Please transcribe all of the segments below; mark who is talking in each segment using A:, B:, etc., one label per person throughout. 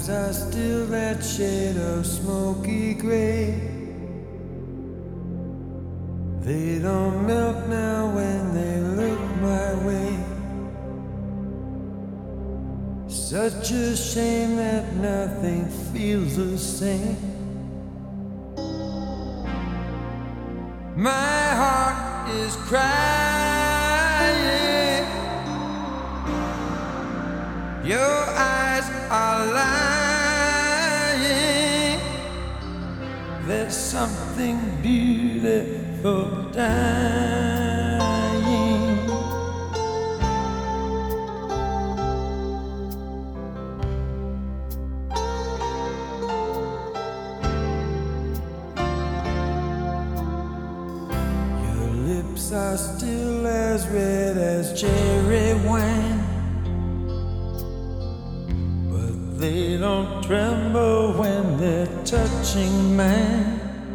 A: are still that shade of smoky gray. They don't melt now when they look my way. Such a shame that nothing feels the same. My heart is crying. Your eyes are lying. There's something beautiful dying. Your lips are still as red as cherry wine. They don't tremble when they're touching mine.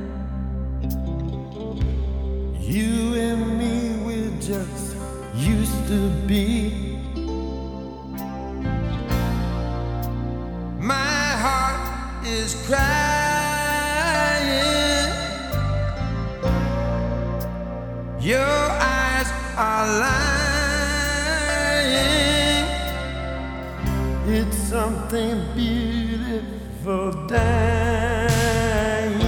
A: You and me, we just used to be. My heart is crying. Your eyes are lying. It's something beautiful dying.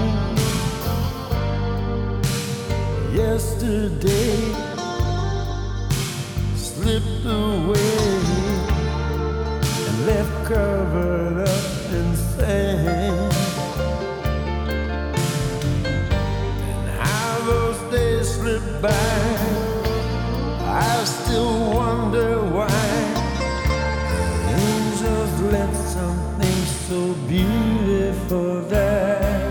A: Yesterday slipped away and left covered up in sand. And how those days slip by, I still wonder why. Let something so beautiful die.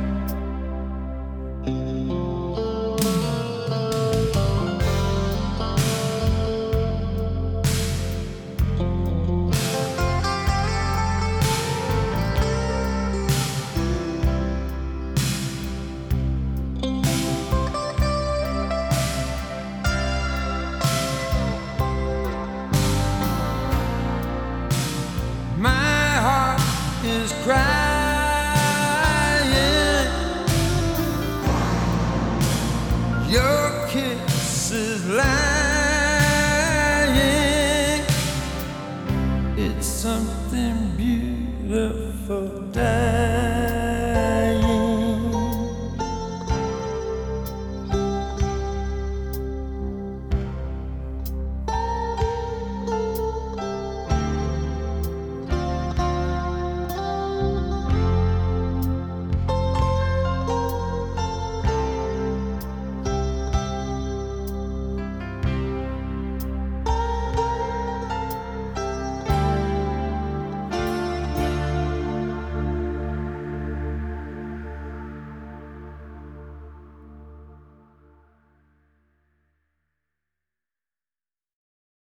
A: Is crying. Your kiss is lying. It's something beautiful.